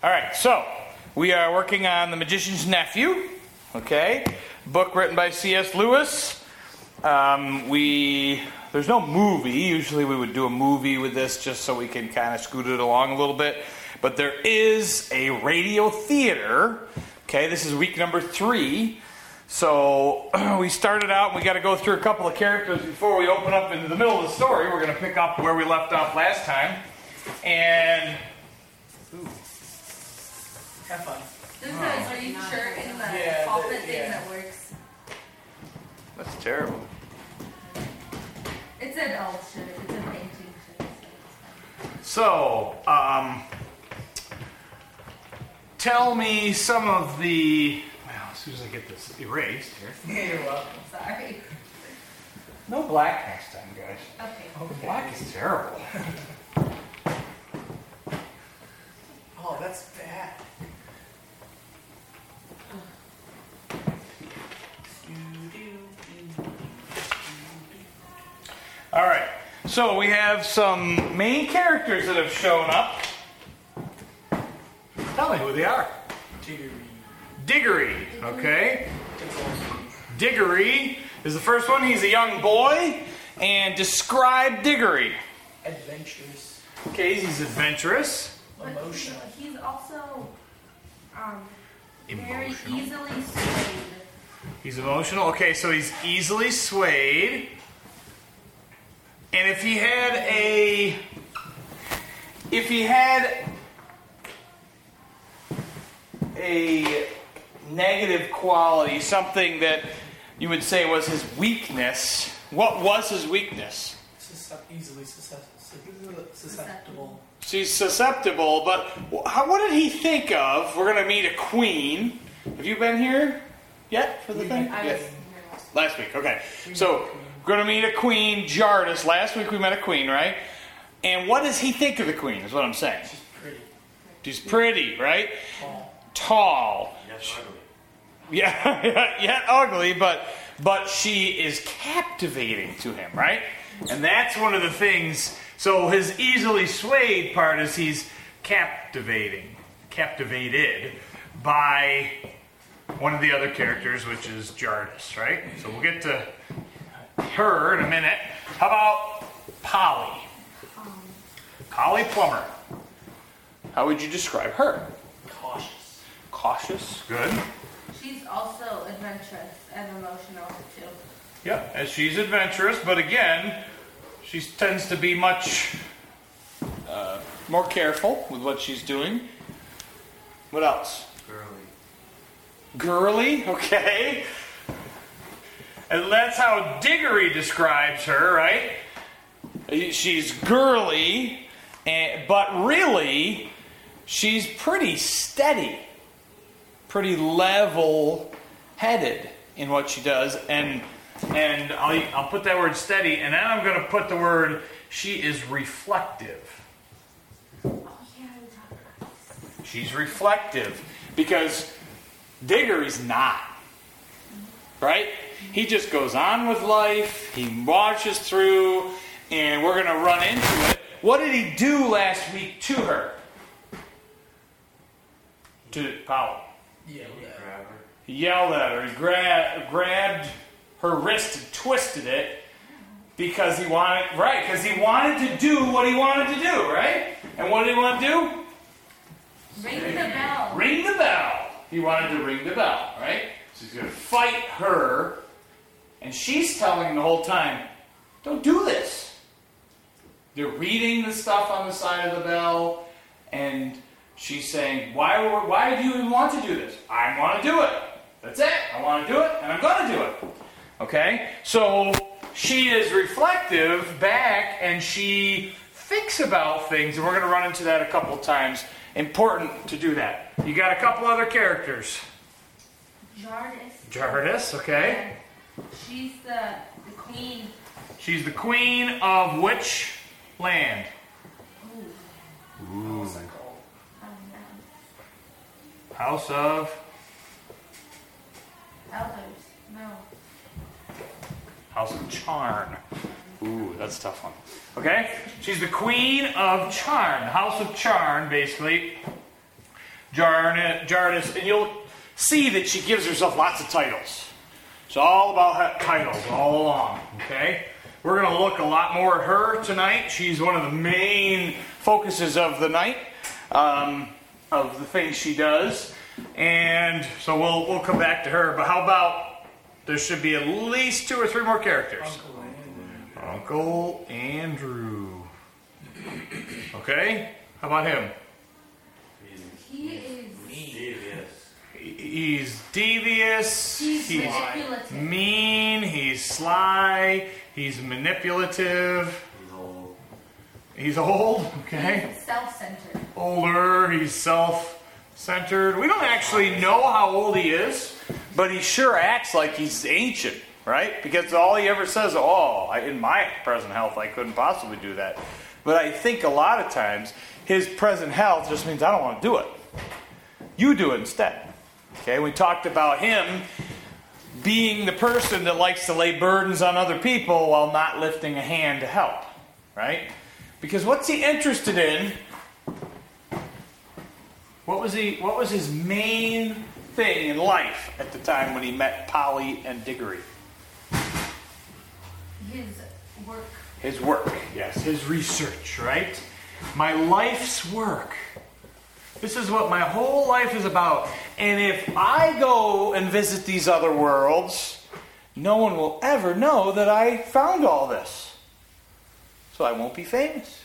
All right, so we are working on The Magician's Nephew, okay? Book written by C.S. Lewis. There's no movie. Usually we would do a movie with this just so we can kind of scoot it along a little bit. But there is a radio theater. Okay, this is week number 3. So we started out and we got to go through a couple of characters before we open up into the middle of the story. We're going to pick up where we left off last time. And... Have fun. This is a shirt in the pulpit thing that works. That's terrible. It's an old shirt. It's a painting shirt. So, tell me some of the... Well, as soon as I get this erased here. Yeah, you're welcome. Sorry. No black next time, guys. Okay. Oh, the black is terrible. Oh, that's bad. All right. So we have some main characters that have shown up. Tell me who they are. Diggory, okay? Diggory is the first one. He's a young boy. And describe Diggory. Adventurous. Okay, he's adventurous. Emotional. He's also very Emotional. easily swayed. He's emotional. Okay, so he's easily swayed. And if he had a negative quality, something that you would say was his weakness, what was his weakness? Easily susceptible. She's susceptible, but what did he think of? We're going to meet a queen. Have you been here yet for the thing? I was here Last week, okay. So, we're going to meet a queen, Jardis. Last week we met a queen, right? And what does he think of the queen, is what I'm saying. She's pretty. She's pretty, right? Tall. Yes, ugly. Yeah, yet ugly, but she is captivating to him, right? And that's one of the things. So his easily swayed part is he's captivated by one of the other characters, which is Jardis, right? So we'll get to her in a minute. How about Polly? Polly Plummer. How would you describe her? Cautious. Cautious. Good. She's also adventurous and emotional too. Yeah, as she's adventurous, but again, she tends to be much more careful with what she's doing. What else? Girly, okay. And that's how Diggory describes her, right? She's girly, but really, she's pretty steady, pretty level-headed in what she does, and I'll put that word steady, and then I'm going to put the word she is reflective. Oh yeah, we talked about this. She's reflective because Diggory's not. Right? He just goes on with life. He marches through, and we're going to run into it. What did he do last week to her? To Polly. He yelled at her. He grabbed her wrist and twisted it because he wanted to do what he wanted to do, right? And what did he want to do? Ring the bell. Ring the bell. He wanted to ring the bell, right? So he's going to fight her, and she's telling him the whole time, don't do this. They're reading the stuff on the side of the bell, and she's saying, why do you even want to do this? I want to do it. That's it. I want to do it, and I'm going to do it. Okay? So she is reflective back, and she thinks about things, and we're going to run into that a couple of times. Important to do that. You got a couple other characters. Jardis, okay. And she's the queen. She's the queen of which land? What's that called? House of Elders. No. House of Charn. Ooh, that's a tough one. Okay? She's the queen of Charn. The House of Charn, basically. Jardis, and you'll see that she gives herself lots of titles. It's all about titles all along, okay? We're going to look a lot more at her tonight. She's one of the main focuses of the night, of the things she does. And so we'll come back to her. But how about there should be at least 2 or 3 more characters? Uncle Andrew. Okay? How about him? He is. He's devious. He's He's manipulative. mean. He's sly. He's manipulative. He's old. Okay. He's self-centered. Older. He's self-centered. We don't actually know how old he is, but he sure acts like he's ancient, right? Because all he ever says, in my present health, I couldn't possibly do that. But I think a lot of times his present health just means I don't want to do it. You do it instead. Okay, we talked about him being the person that likes to lay burdens on other people while not lifting a hand to help, right? Because what's he interested in? What was his main thing in life at the time when he met Polly and Diggory? His work. His work, yes. His research, right? My life's work. This is what my whole life is about. And if I go and visit these other worlds, no one will ever know that I found all this. So I won't be famous.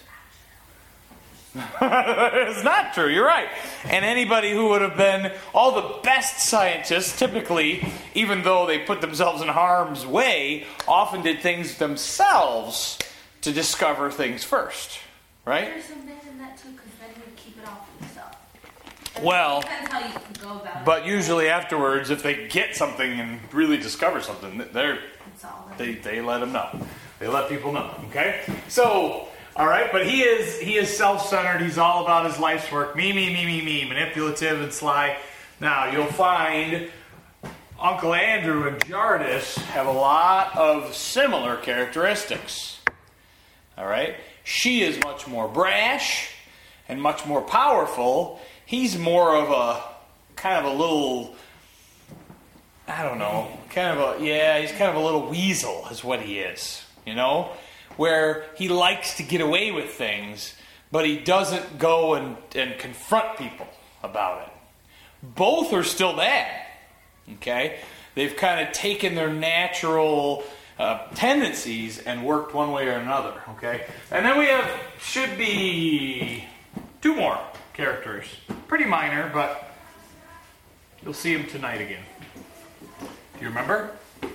It's not true, you're right. And anybody who would have been all the best scientists, typically, even though they put themselves in harm's way, often did things themselves to discover things first. Right? There's some bad in that too, because then you keep it all for yourself. Well, Depends how you go about it. but usually afterwards, if they get something and really discover something, It's all they let them know. They let people know. Okay? So, all right, but he is self-centered. He's all about his life's work. Me, manipulative and sly. Now, you'll find Uncle Andrew and Jardis have a lot of similar characteristics. All right? She is much more brash and much more powerful. He's more of a kind of a little, I don't know, he's kind of a little weasel is what he is, you know? Where he likes to get away with things, but he doesn't go and confront people about it. Both are still bad, okay? They've kind of taken their natural tendencies and worked one way or another, okay? And then we should be 2 more characters. Pretty minor, but you'll see them tonight again. Do you remember?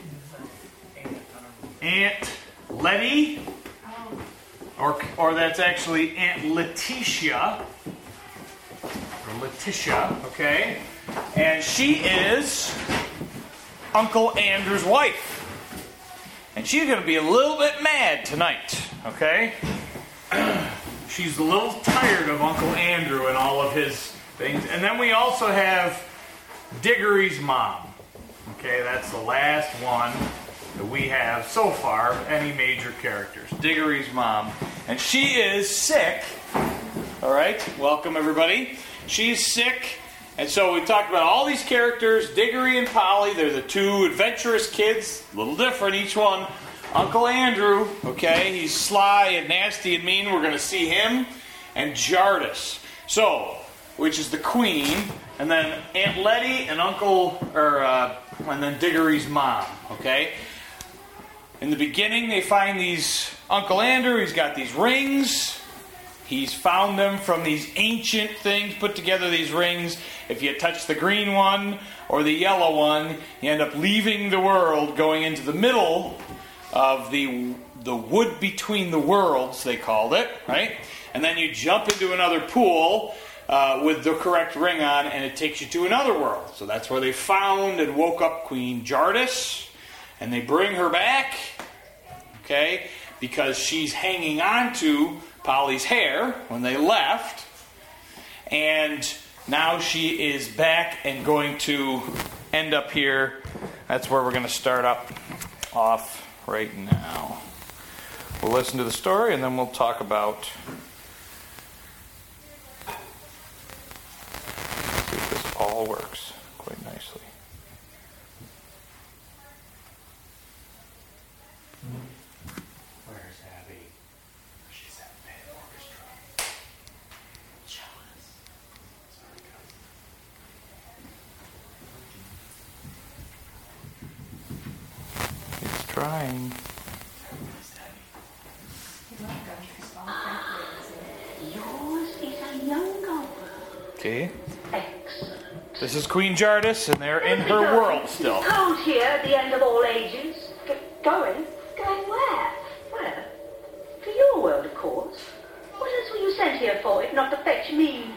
Aunt Letty, or that's actually Aunt Letitia, okay? And she is Uncle Andrew's wife. And she's going to be a little bit mad tonight, okay? She's a little tired of Uncle Andrew and all of his things. And then we also have Diggory's mom. Okay, that's the last one that we have so far of any major characters. Diggory's mom. And she is sick. All right, welcome everybody. She's sick. And so we talked about all these characters, Diggory and Polly. They're the 2 adventurous kids, a little different each one. Uncle Andrew, okay, he's sly and nasty and mean. We're going to see him. And Jardis. So, which is the queen. And then Aunt Letty and and then Diggory's mom, okay? In the beginning, they find Uncle Andrew, he's got these rings. He's found them from these ancient things, put together these rings. If you touch the green one or the yellow one, you end up leaving the world, going into the middle of the wood between the worlds, they called it, right? And then you jump into another pool with the correct ring on, and it takes you to another world. So that's where they found and woke up Queen Jardis, and they bring her back, okay, because she's hanging on to Polly's hair when they left, and now she is back and going to end up here. That's where we're going to start off right now. We'll listen to the story and then we'll talk about all works quite nicely. Where's Abby? She's at the orchestra. Jealous. Sorry, guys. He's trying. Yours is a young girl. See? Excellent. This is Queen Jardis, and they're in her world still. Cold here at the end of all ages. Going? Going where? Where? To your world, of course. What else were you sent here for, if not to fetch me?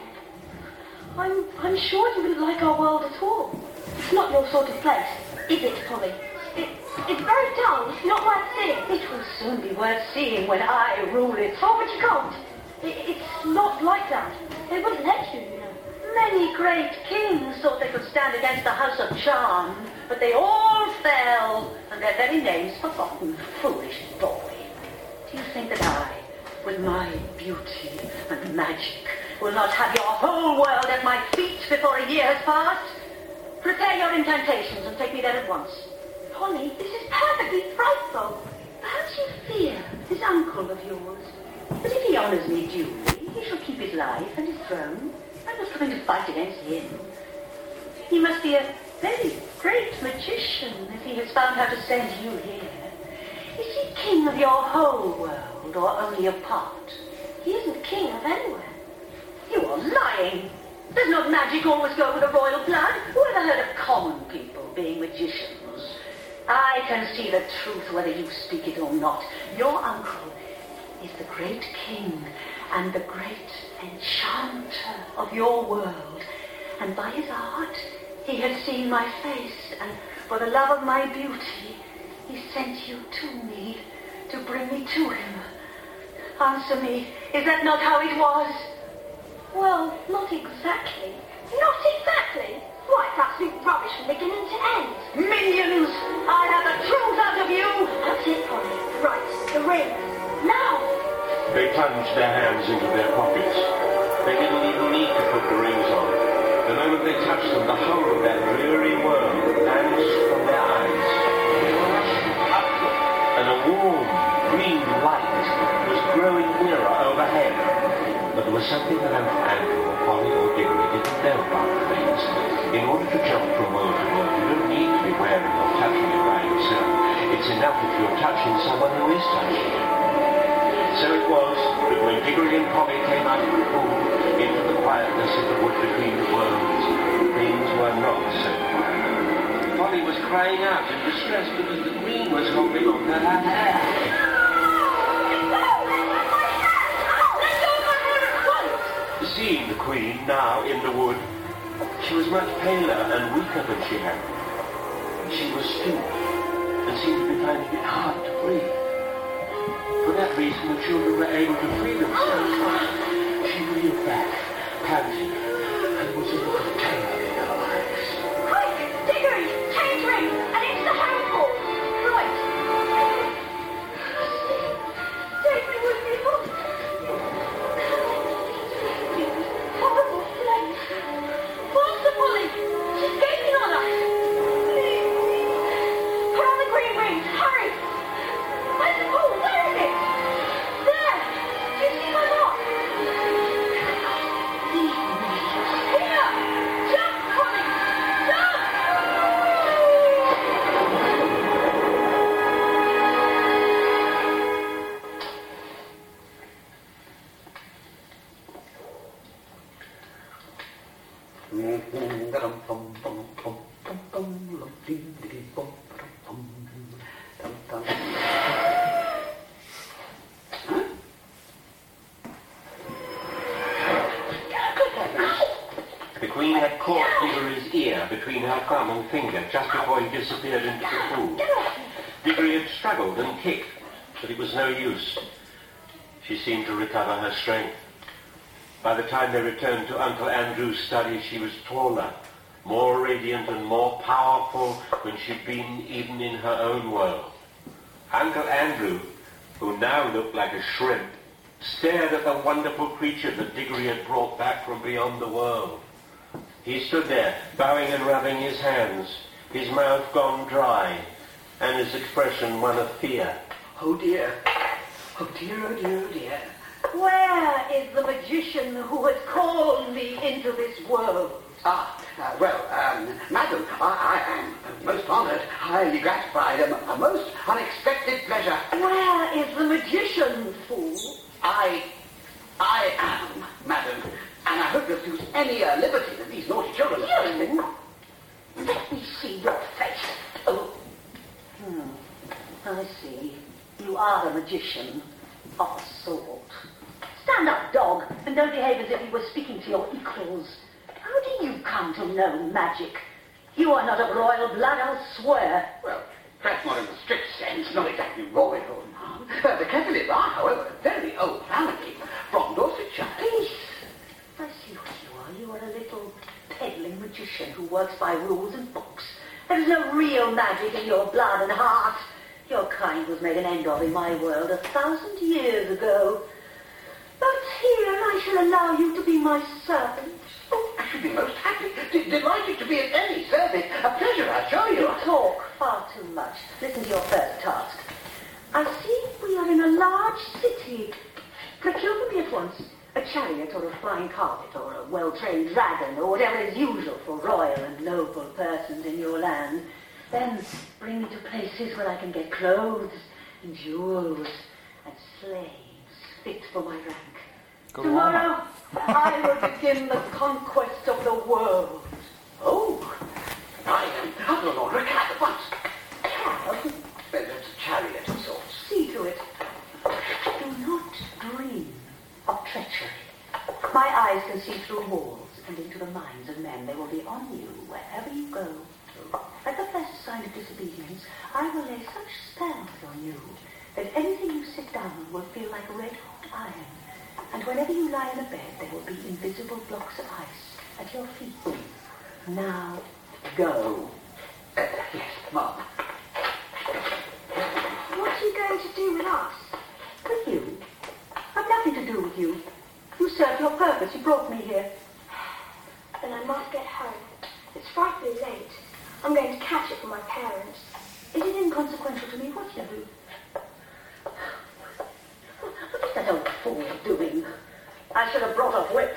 I'm sure you wouldn't like our world at all. It's not your sort of place, is it, Polly? It's very dull. It's not worth seeing. It will soon be worth seeing when I rule it. Oh, but you can't. It's not like that. They wouldn't let you, you know. Many great kings thought they could stand against the House of Charm, but they all fell, and their very names forgotten. Foolish boy. Do you think that I, with my beauty and magic, will not have your whole world at my feet before a year has passed? Prepare your incantations and take me there at once. Polly, this is perfectly frightful. Perhaps you fear this uncle of yours. But if he honors me duly, he shall keep his life and his throne. I'm not coming to fight against him. He must be a very great magician if he has found how to send you here. Is he king of your whole world or only a part? He isn't king of anywhere. You are lying. Does not magic always go with the royal blood? Who ever heard of common people being magicians? I can see the truth whether you speak it or not. Your uncle is the great king and the great enchanter of your world. And by his art, he has seen my face, and for the love of my beauty, he sent you to me to bring me to him. Answer me, is that not how it was? Well, not exactly. Not exactly? Why, that's been rubbish from beginning to end. Minions! I'll have the truth out of you! That's it, Polly. Right, the ring. Now! They plunged their hands into their pockets. They didn't even need to put the rings on. The moment they touched them, the whole of that dreary world vanished from their eyes. They rushed upward, and a warm, green light was growing nearer overhead. But there was something that Uncle Andrew or Polly or Diggory didn't know about the rings. In order to jump from world to world, you don't need to be wearing or touching it by yourself. It's enough if you're touching someone who is touching it. So it was that when Diggory and Polly came out of the pool into the quietness of the wood between the worlds, things were not so quiet. Polly was crying out in distress because the green was holding on to her hair. Seeing the Queen now in the wood, she was much paler and weaker than she had been. She was still and seemed to be finding it hard to breathe. For that reason, the children were able to free themselves. She reeled back, panting, and was a little terror in her eyes. Quick! Diggory! Change ring! And into the handful! Right! Take me with me, Polly! Horrible place! Faster, Polly! She's gaining on us! Please! Put on the green rings! Hurry! Where's the pool? Where is it? There! Do you see my mark? Here! Jump, Polly! Jump! The Queen had caught Diggory's ear between her thumb and finger just before he disappeared into the pool. Diggory had struggled and kicked, but it was no use. She seemed to recover her strength. By the time they returned to Uncle Andrew's study, she was taller, more radiant and more powerful than she'd been even in her own world. Uncle Andrew, who now looked like a shrimp, stared at the wonderful creature that Diggory had brought back from beyond the world. He stood there, bowing and rubbing his hands, his mouth gone dry, and his expression one of fear. Oh dear. Oh dear, oh dear, oh dear. Where is the magician who has called me into this world? Madam, I am most honoured, highly gratified, a most unexpected pleasure. Where is the magician, fool? I am, madam, and I hope you'll use any liberty that these naughty children are taking. Let me see your face. Oh. I see. You are a magician of a sort. Stand up, dog, and don't behave as if you were speaking to your equals. How do you come to know magic? You are not of royal blood, I'll swear. Well, perhaps not in the strict sense, not exactly royal, ma'am. The Kettleys are, however, a very old family from Dorsetshire. Peace. I see what you are. You are a little peddling magician who works by rules and books. There is no real magic in your blood and heart. Your kind was made an end of in my world 1,000 years ago. But here I shall allow you to be my servant. Oh, I should be most happy, delighted to be at any service. A pleasure, I assure you. You talk far too much. Listen to your first task. I see we are in a large city. Procure for me at once a chariot or a flying carpet or a well-trained dragon or whatever is usual for royal and noble persons in your land. Then bring me to places where I can get clothes and jewels and slaves fit for my rank. Tomorrow, I will begin the conquest of the world. Oh, I am I'll order a cab at once. Cab? It's a chariot of sorts. See to it. Do not dream of treachery. My eyes can see through walls and into the minds of men. They will be on you wherever you go. At the first sign of disobedience, I will lay such spells on you that anything you sit down on will feel like red-hot iron. And whenever you lie in a bed, there will be invisible blocks of ice at your feet. Now, go. Yes, Mum. What are you going to do with us? With you? I've nothing to do with you. You served your purpose. You brought me here. Then I must get home. It's frightfully late. I'm going to catch it from my parents. Is it inconsequential to me what you do? What is that old fool doing? I should have brought a whip.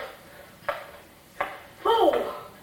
Fool!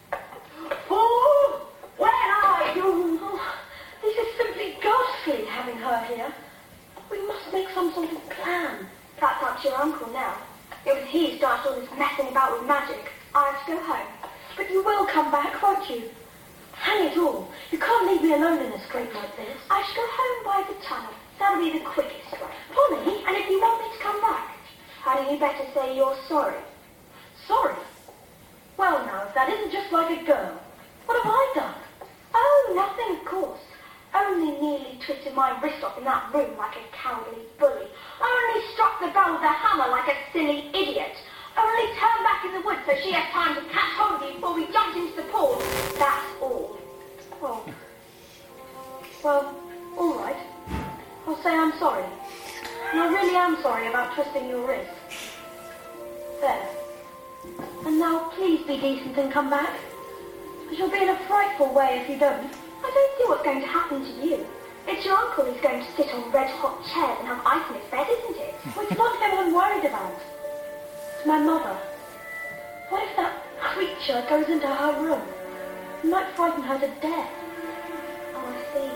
Fool! Where are you? Oh, this is simply ghastly, having her here. We must make some sort of plan. That's up to your uncle now. It was he who started all this messing about with magic. I have to go home. But you will come back, won't you? Hang it all. You can't leave me alone in a scrape like this. I shall go home by the tunnel. That'll be the quickest way. Polly, and if you want me to come back, hadn't you better say you're sorry? Sorry? Well, now, if that isn't just like a girl, what have I done? Oh, nothing, of course. Only nearly twisted my wrist off in that room like a cowardly bully. Only struck the girl with a hammer like a silly idiot. Only turned back in the woods so she has time to catch hold of you before we jumped into the pool. That's all. Oh. Well, all right. I'll say I'm sorry. And I really am sorry about twisting your wrist. There. And now please be decent and come back. I shall be in a frightful way if you don't. I don't see what's going to happen to you. It's your uncle who's going to sit on red-hot chairs and have ice in his bed, isn't it? Well, it's not him I'm worried about. It's my mother. What if that creature goes into her room? It might frighten her to death. Oh, I see.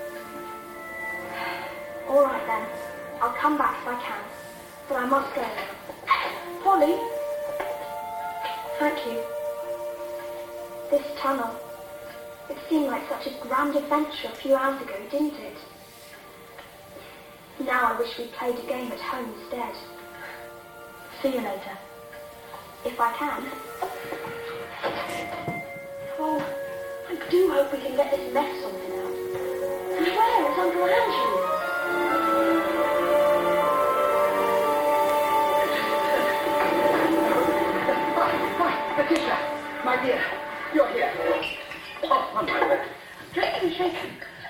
All right, then. I'll come back if I can. But I must go now. Polly? Thank you. This tunnel. It seemed like such a grand adventure a few hours ago, didn't it? Now I wish we'd played a game at home instead. See you later. If I can. Oh, I do hope we can get this mess sorted out. And where is Uncle Andrew? Letitia, my dear, you're here. Oh, on my way. Shaking, shaking.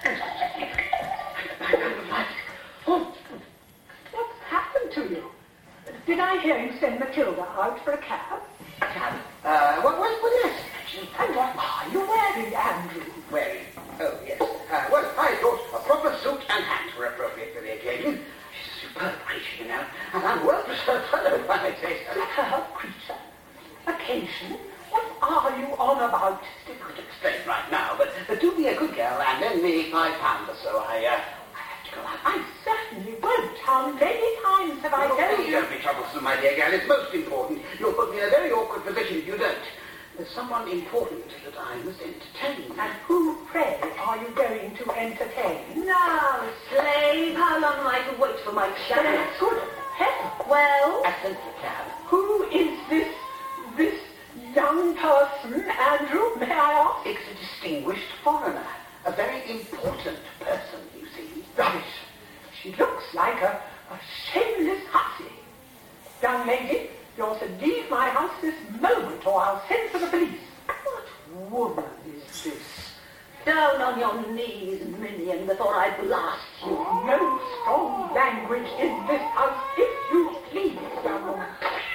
I'm alive. Oh, what's happened to you? Did I hear you send Matilda out for a cab? Cab? What is? creation. And what are you wearing, Andrew? Wearing? Oh, yes. Well, I thought a proper suit and hat were appropriate for the occasion. She's a superb creature, you know, and I'm a well-preserved fellow, if I may say so. Superb creature. Occasion? What are you on about? It's difficult to explain right now, but do me a good girl and lend me £5 or so. I have to go out. I certainly won't. How many times have I told you? Don't be troublesome, my dear girl. It's most important. You'll put me in a very awkward position if you don't. There's someone important that I must entertain. And who, pray, are you going to entertain? Now, slave, how long am I to wait for my cab? Good heaven. Well, I sent the cab. Who is this young person, Andrew, may I ask? It's a distinguished foreigner. A very important person, you see. Rubbish. She looks like a shameless hussy. Young lady, you're to leave my house this moment or I'll send for the police. What woman is this? down on your knees, minion, before I blast you. No strong language in this house, if you please, young woman.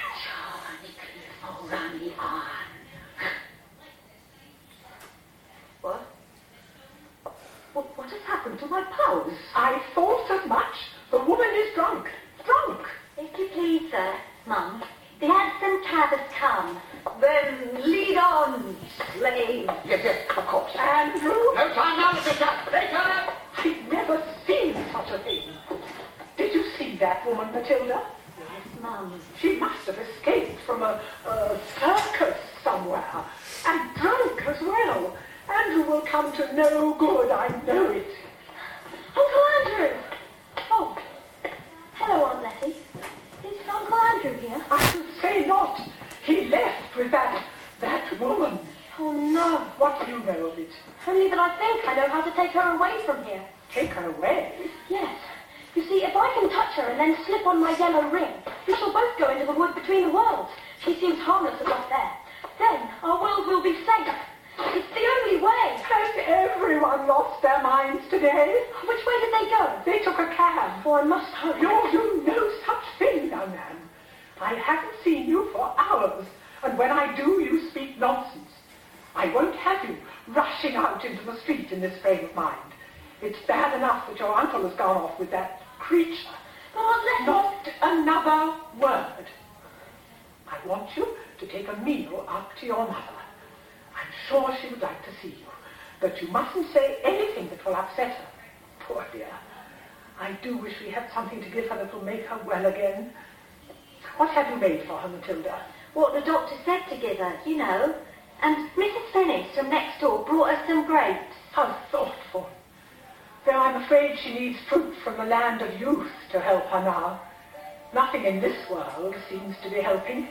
What has happened to my powers? I thought as much. The woman is drunk. Drunk. If you please, sir, Mum, the handsome cab has come. Then lead on, slave. Yes, of course. Andrew? No time now, Mr. Tuck. Later! I've never seen such a thing. Did you see that woman, Matilda? Yes, Mum. She must have escaped from a circus somewhere. And drunk as well. Andrew will come to no good, I know it. Uncle Andrew! Oh, hello, Aunt Letty. Is Uncle Andrew here? I should say not. He left with that woman. Oh, no. What do you know of it? Only that I think I know how to take her away from here. Take her away? Yes. You see, if I can touch her and then slip on my yellow ring, we shall both go into the wood between the worlds. She seems harmless enough there. Then our world will be safe. It's the only way. Has everyone lost their minds today? Which way did they go? They took a cab. Oh, I must hurry. You do no such thing, young man. I haven't seen you for hours, and when I do, you speak nonsense. I won't have you rushing out into the street in this frame of mind. It's bad enough that your uncle has gone off with that creature. But Aunt Letty... Not another word. I want you to take a meal up to your mother. I'm sure she would like to see you, but you mustn't say anything that will upset her. Poor dear. I do wish we had something to give her that will make her well again. What have you made for her, Matilda? What the doctor said to give her, you know. And Mrs. Finnis from next door brought her some grapes. How thoughtful. Though I'm afraid she needs fruit from the land of youth to help her now. Nothing in this world seems to be helping.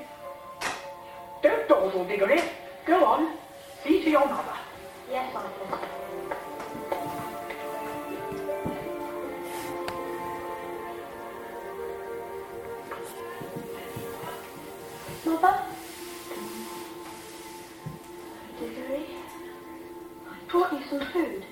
Don't dawdle, Diggory. Go on. See to your mother. Yes, Aunt Letty. Mother? Diggory? I brought you some food.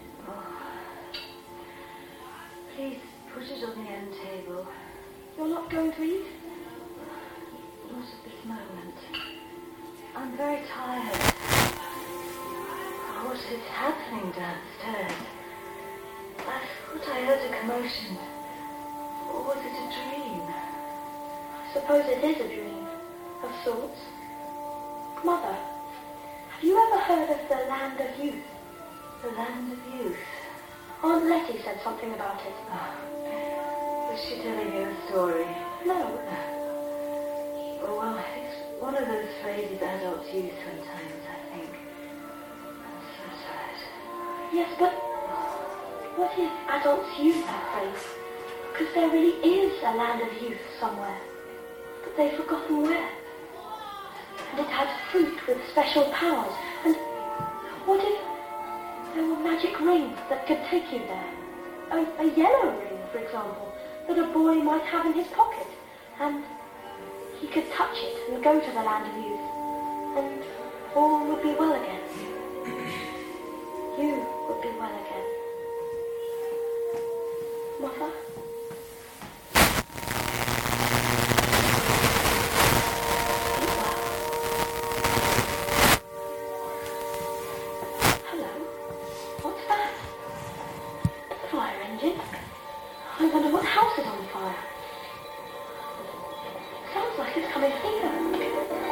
Please put it on the end table. You're not going to eat? Not at this moment. I'm very tired. What is happening downstairs? I thought I heard a commotion. Or was it a dream? I suppose it is a dream, of sorts. Mother, have you ever heard of the Land of Youth? The land of youth. Aunt Letty said something about it. Was she telling you a story? No. Oh, well, it's one of those phrases adults use sometimes, I think. I'm so tired. Yes, but what if adults use that phrase? Because there really is a land of youth somewhere, but they've forgotten where. And it had fruit with special powers. And what if there were magic rings that could take you there? A yellow ring, for example, that a boy might have in his pocket. And he could touch it and go to the land of youth. And all would be well again. You would be well again. Mother? Sleep well. I wonder what house is on fire. Sounds like it's coming here.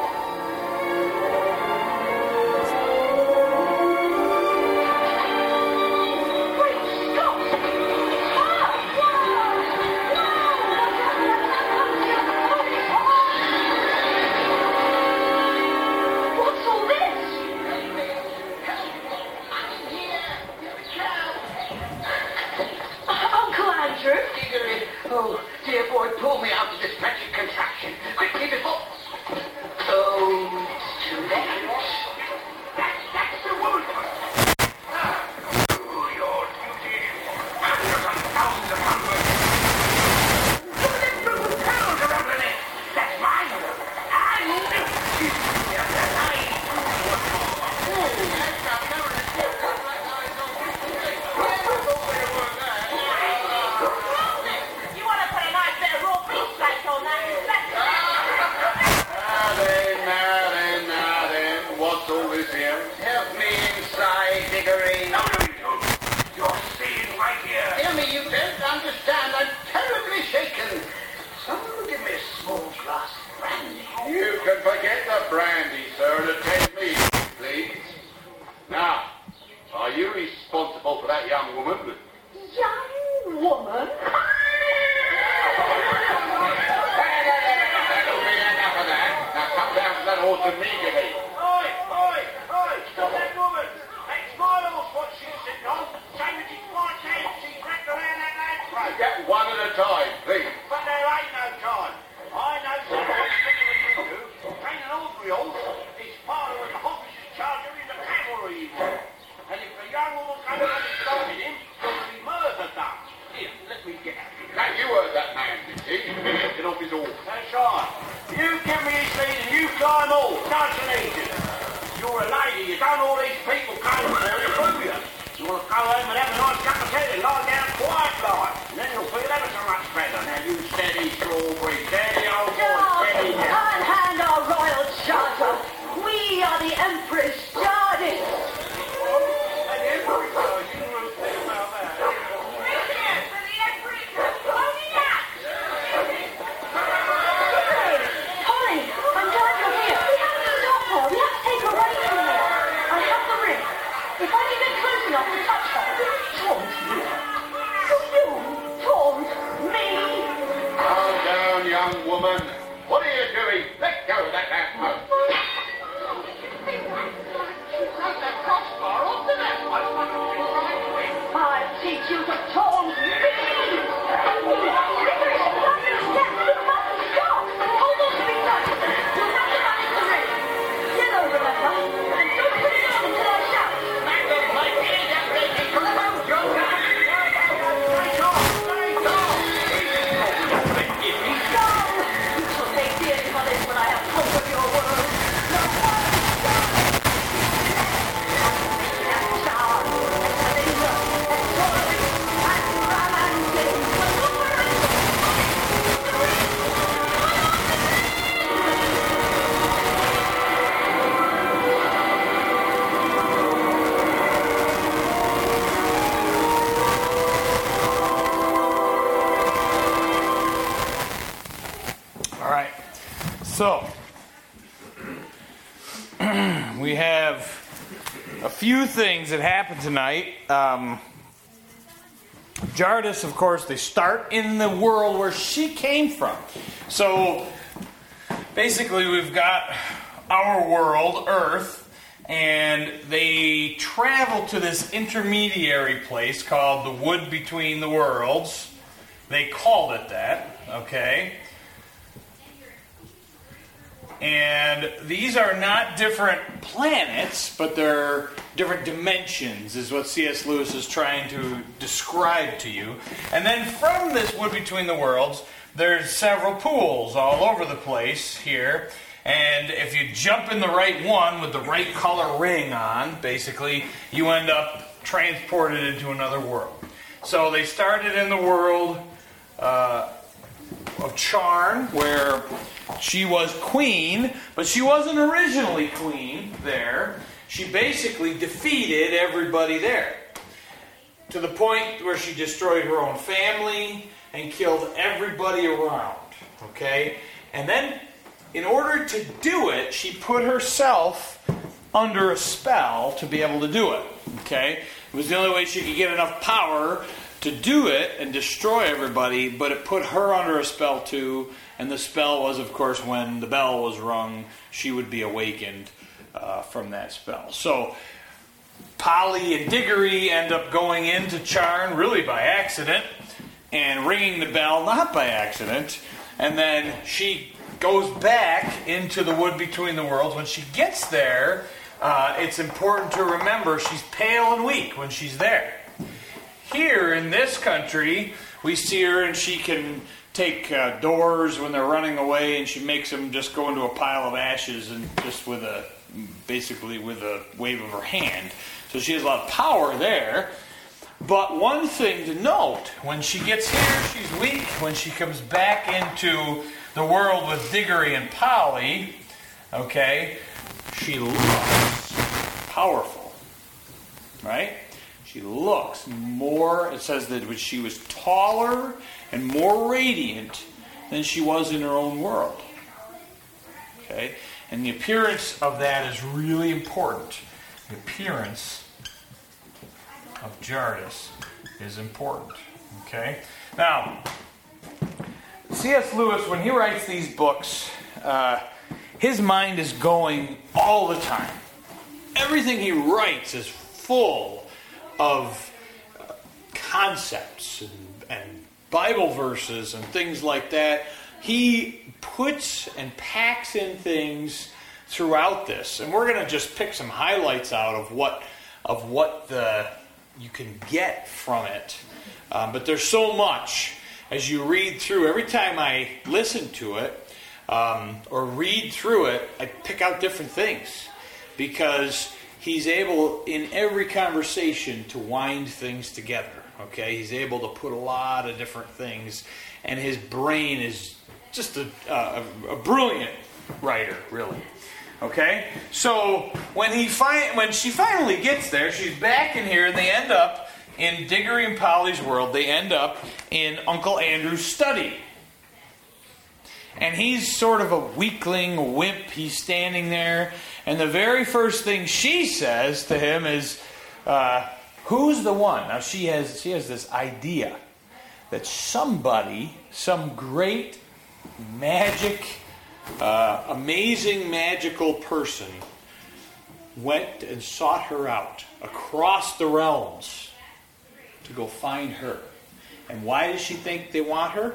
Oh, dear boy, pull me out of this magic contraption. Quickly before... Oh, it's too late. That's the woman. Do your duty. Hundreds and thousands of hundreds. Look at them pounds around the neck. That's mine. Help me inside, Diggory. No, you don't. You're staying right here. Hear me, you don't understand. I'm terribly shaken. Someone will give me a small glass of brandy. You can forget the brandy, sir, and attend me, please. Now, are you responsible for that young woman? Young woman? That'll be enough of that. Now come down to that horse immediately. Stop that woman! That's my horse, what she's sitting on. Same as it's my tail. She's wrapped around that lad's throat. Get one at a time, please. But there ain't no time. I know someone better than you do. Train an ordinary horse. It's part of an officer's charger in the cavalry. And if the young woman comes along and started him, there'll be murder done. Here, let me get at it. Now, you heard that man, did he? Get off his horse. That's right. You give me his lead and you climb off. Nice and easy. You're a lady, you don't all these people come for to prove you. You want to go home and have a nice cup of tea and lie down quiet like. And then you'll feel ever so much better. Now you steady, Strawberry, steady, old boy, steady now. Unhand our royal charter. We are the Empress Jardis. And the Emperor, you know anything about that. Polly, I'm glad you're here. We have to stop her. We have to take her away from here. I have the ring. If I can get close enough to touch her. Taunt you? You taunt me? Calm down, young woman. What are you doing? Let go of that man's mouth. I'll teach you to taunt me! So, we have a few things that happened tonight. Jardis, of course, they start in the world where she came from. So, basically, we've got our world, Earth, and they travel to this intermediary place called the Wood Between the Worlds. They called it that, okay? And these are not different planets, but they're different dimensions, is what C.S. Lewis is trying to describe to you. And then from this Wood Between the Worlds, there's several pools all over the place here. And if you jump in the right one with the right color ring on, basically, you end up transported into another world. So they started in the world of Charn, where she was queen, but she wasn't originally queen there. She basically defeated everybody there, to the point where she destroyed her own family and killed everybody around. Okay? And then, in order to do it, she put herself under a spell to be able to do it. Okay? It was the only way she could get enough power to do it and destroy everybody, but it put her under a spell too, and the spell was, of course, when the bell was rung, she would be awakened from that spell. So, Polly and Diggory end up going into Charn, really by accident, and ringing the bell, not by accident, and then she goes back into the wood between the worlds. When she gets there, it's important to remember she's pale and weak when she's there. Here in this country, we see her and she can take doors when they're running away, and she makes them just go into a pile of ashes and just basically with a wave of her hand. So she has a lot of power there. But one thing to note, when she gets here, she's weak. When she comes back into the world with Diggory and Polly, okay, she looks powerful, right? She looks more, it says that she was taller and more radiant than she was in her own world. Okay? And the appearance of that is really important. The appearance of Jardis is important. Okay? Now, C.S. Lewis, when he writes these books, his mind is going all the time. Everything he writes is full of concepts and Bible verses and things like that. He puts and packs in things throughout this, and we're going to just pick some highlights out of what you can get from it. But there's so much as you read through. Every time I listen to it or read through it, I pick out different things, because he's able, in every conversation, to wind things together. Okay, he's able to put a lot of different things, and his brain is just a brilliant writer, really. Okay, so when she finally gets there, she's back in here, and they end up in Diggory and Polly's world. They end up in Uncle Andrew's study. And he's sort of a weakling, a wimp. He's standing there. And the very first thing she says to him is, who's the one? Now she has this idea that somebody, some great magic, amazing magical person went and sought her out across the realms to go find her. And why does she think they want her?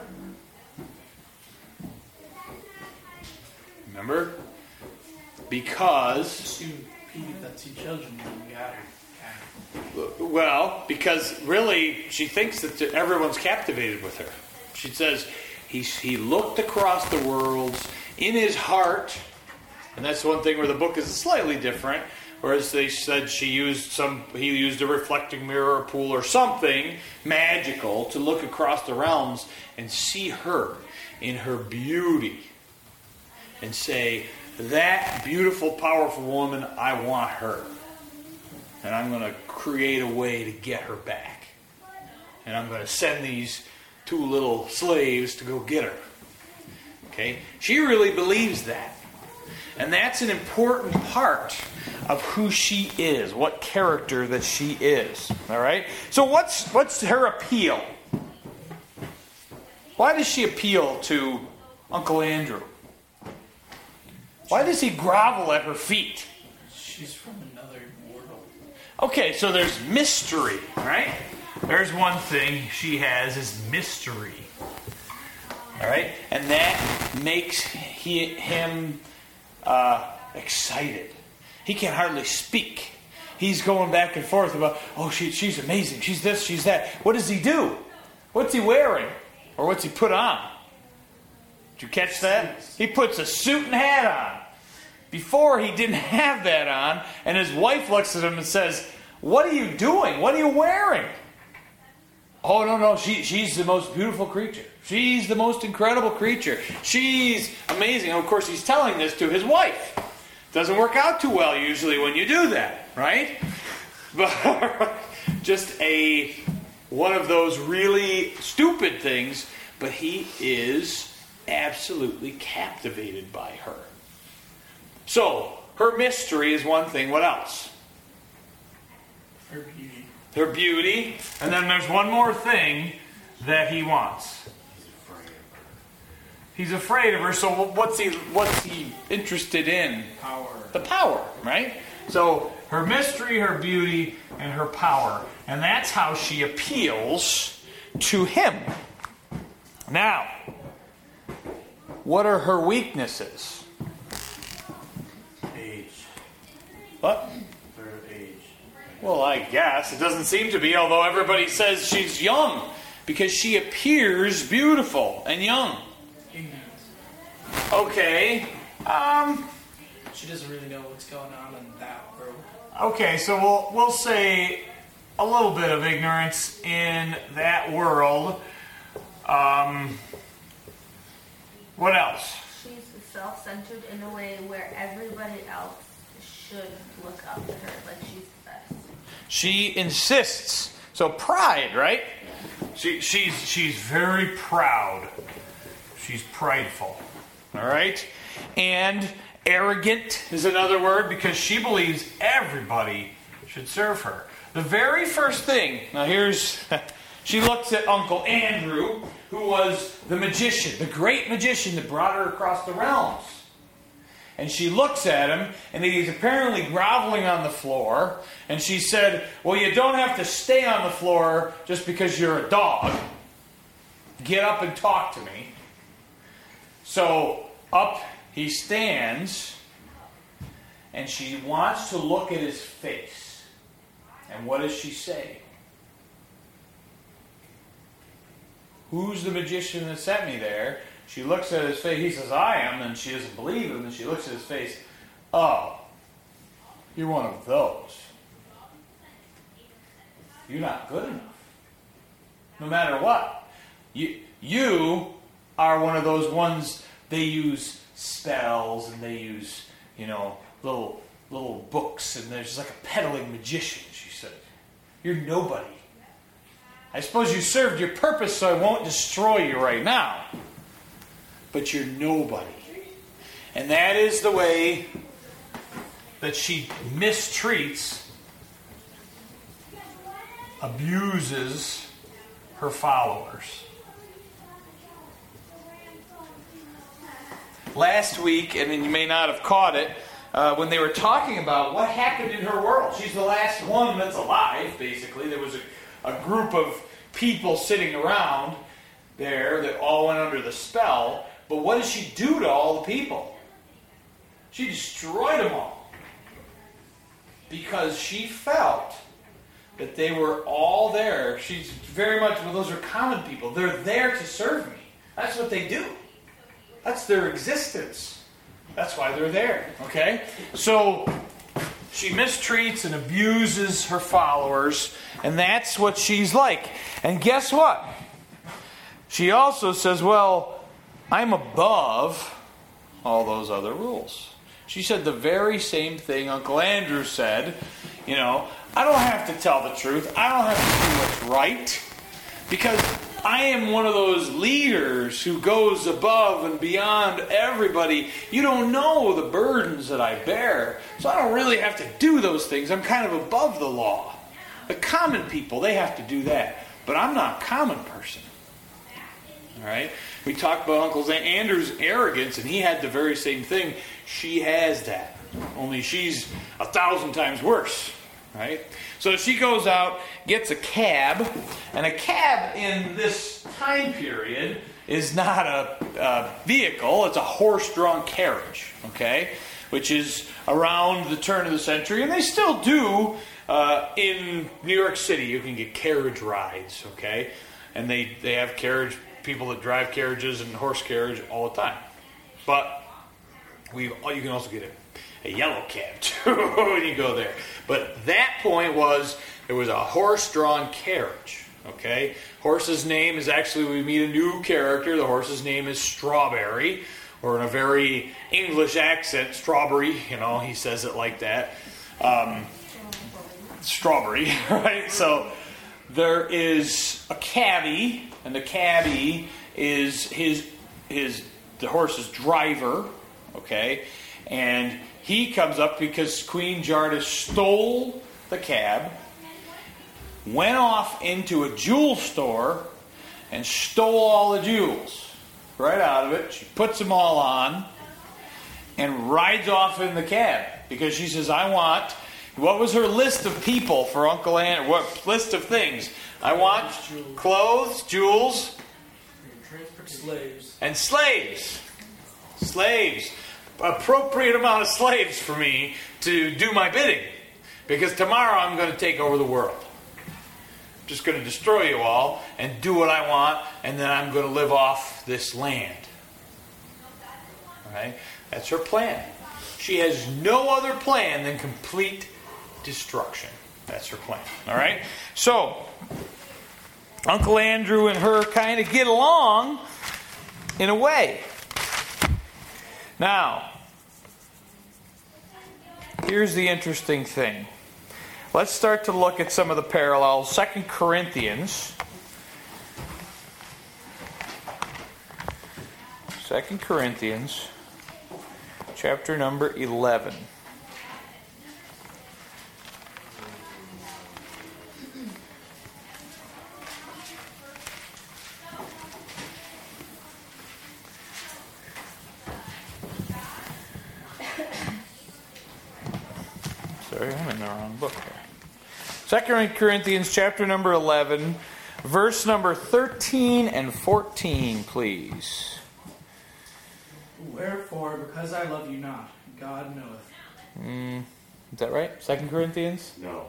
Remember? Because... Well, because really she thinks that everyone's captivated with her. She says he looked across the worlds in his heart, and that's one thing where the book is slightly different. Whereas they said he used a reflecting mirror, or pool, or something magical to look across the realms and see her in her beauty and say, that beautiful, powerful woman, I want her. And I'm going to create a way to get her back. And I'm going to send these two little slaves to go get her. Okay? She really believes that. And that's an important part of who she is, what character that she is. All right? So what's her appeal? Why does she appeal to Uncle Andrew? Why does he grovel at her feet? She's from another world. Okay, so there's mystery, right? There's one thing she has is mystery. All right? And that makes him excited. He can hardly speak. He's going back and forth about, she's amazing. She's this, she's that. What does he do? What's he wearing? Or what's he put on? Did you catch that? He puts a suit and hat on. Before, he didn't have that on, and his wife looks at him and says, what are you doing? What are you wearing? Oh, no, she's the most beautiful creature. She's the most incredible creature. She's amazing. And of course, he's telling this to his wife. Doesn't work out too well usually when you do that, right? But just a one of those really stupid things, but he is absolutely captivated by her. So, her mystery is one thing. What else? Her beauty. Her beauty. And then there's one more thing that he wants. He's afraid of her. So what's he interested in? Power. The power, right? So her mystery, her beauty, and her power. And that's how she appeals to him. Now, what are her weaknesses? Age. What? Her age. Well, I guess. It doesn't seem to be, although everybody says she's young. Because she appears beautiful and young. Ignorance. Okay. She doesn't really know what's going on in that world. Okay, so we'll say a little bit of ignorance in that world. What else? She's self-centered in a way where everybody else should look up to her, like she's the best. She insists. So pride, right? She's very proud. She's prideful. All right? And arrogant is another word because she believes everybody should serve her. The very first thing, now she looks at Uncle Andrew, who was the magician, the great magician that brought her across the realms. And she looks at him, and he's apparently groveling on the floor. And she said, well, you don't have to stay on the floor just because you're a dog. Get up and talk to me. So up he stands, and she wants to look at his face. And what does she say? Who's the magician that sent me there? She looks at his face. He says, I am. And she doesn't believe him. And she looks at his face. Oh, you're one of those. You're not good enough. No matter what. You are one of those ones, they use spells and they use, little books. And they're just like a peddling magician, she said. You're nobody. I suppose you served your purpose, so I won't destroy you right now. But you're nobody. And that is the way that she mistreats, abuses her followers. Last week, and you may not have caught it, when they were talking about what happened in her world. She's the last one that's alive, basically. There was a group of people sitting around there that all went under the spell. But what did she do to all the people? She destroyed them all. Because she felt that they were all there. She's very much, well, those are common people. They're there to serve me. That's what they do. That's their existence. That's why they're there. Okay? So she mistreats and abuses her followers. And that's what she's like. And guess what? She also says, well, I'm above all those other rules. She said the very same thing Uncle Andrew said. I don't have to tell the truth. I don't have to do what's right. Because I am one of those leaders who goes above and beyond everybody. You don't know the burdens that I bear. So I don't really have to do those things. I'm kind of above the law. The common people, they have to do that. But I'm not a common person. All right? We talked about Uncle Andrew's arrogance, and he had the very same thing. She has that. Only she's 1,000 times worse. Right? So she goes out, gets a cab, and a cab in this time period is not a vehicle, it's a horse-drawn carriage, okay? Which is around the turn of the century, and they still do in New York City. You can get carriage rides, okay? And they have people that drive carriages and horse carriage all the time. But you can also get a yellow cab too when you go there. But that point was there was a horse-drawn carriage. Okay, horse's name is actually, we meet a new character. The horse's name is Strawberry, or in a very English accent, Strawberry. He says it like that. Strawberry, right? So there is a cabbie, and the cabbie is the horse's driver, okay? And he comes up because Queen Jardis stole the cab, went off into a jewel store, and stole all the jewels right out of it. She puts them all on and rides off in the cab because she says, what was her list of people for Uncle Andrew? What list of things? I want clothes, jewels, slaves. And slaves. Slaves. Appropriate amount of slaves for me to do my bidding. Because tomorrow I'm going to take over the world. I'm just going to destroy you all and do what I want, and then I'm going to live off this land. All right? That's her plan. She has no other plan than complete destruction. That's her plan. All right? So, Uncle Andrew and her kind of get along in a way. Now, here's the interesting thing. Let's start to look at some of the parallels. 2 Corinthians. 2 Corinthians, chapter number 11. Sorry, I'm in the wrong book here. 2 Corinthians chapter number 11, verse number 13 and 14, please. Wherefore, because I love you not, God knoweth. Is that right? 2 Corinthians? No.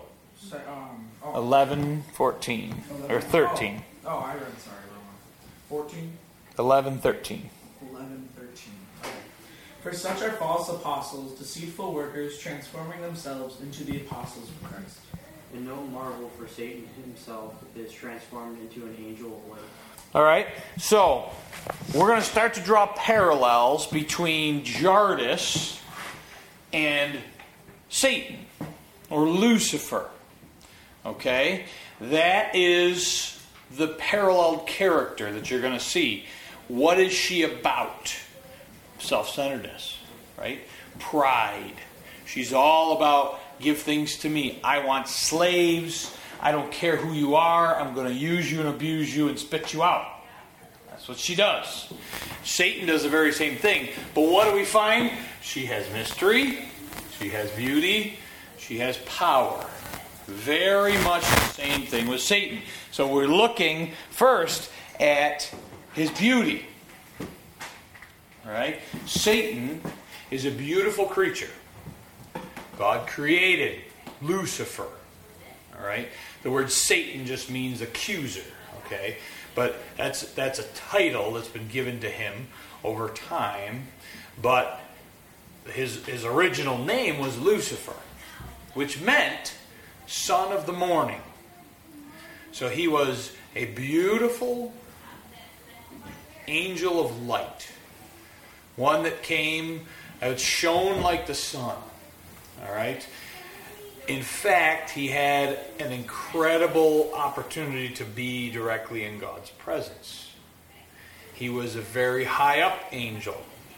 11, 14. Or 13. Oh, I read, sorry, wrong one. 14? 11, 13. 11, 13. Okay. For such are false apostles, deceitful workers, transforming themselves into the apostles of Christ. And no marvel, for Satan himself is transformed into an angel of light. All right, so we're going to start to draw parallels between Jardis and Satan, or Lucifer. Okay, that is the paralleled character that you're going to see. What is she about? Self-centeredness, right? Pride. She's all about, give things to me. I want slaves. I don't care who you are. I'm going to use you and abuse you and spit you out. That's what she does. Satan does the very same thing. But what do we find? She has mystery. She has beauty. She has power. Very much the same thing with Satan. So we're looking first at his beauty. All right? Satan is a beautiful creature. God created Lucifer. All right? The word Satan just means accuser. Okay? But that's a title that's been given to him over time. But his original name was Lucifer, which meant son of the morning. So he was a beautiful angel of light. One that came, that shone like the sun. All right? In fact, he had an incredible opportunity to be directly in God's presence. He was a very high up angel.